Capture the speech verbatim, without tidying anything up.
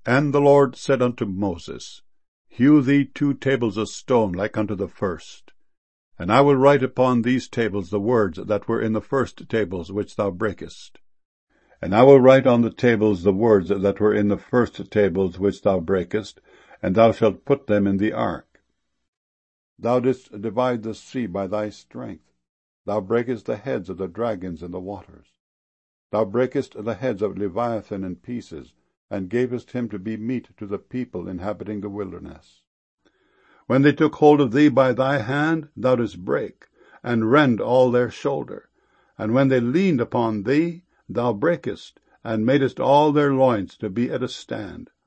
And the Lord said unto Moses, Hew thee two tables of stone like unto the first. And I will write upon these tables the words that were in the first tables which thou brakest. And I will write on the tables the words that were in the first tables which thou brakest, and thou shalt put them in the ark. Thou didst divide the sea by thy strength. Thou brakest the heads of the dragons in the waters. Thou brakest the heads of Leviathan in pieces, and gavest him to be meat to the people inhabiting the wilderness. When they took hold of thee by thy hand, thou didst break, and rend all their shoulder. And when they leaned upon thee, thou brakest, and madest all their loins to be at a stand.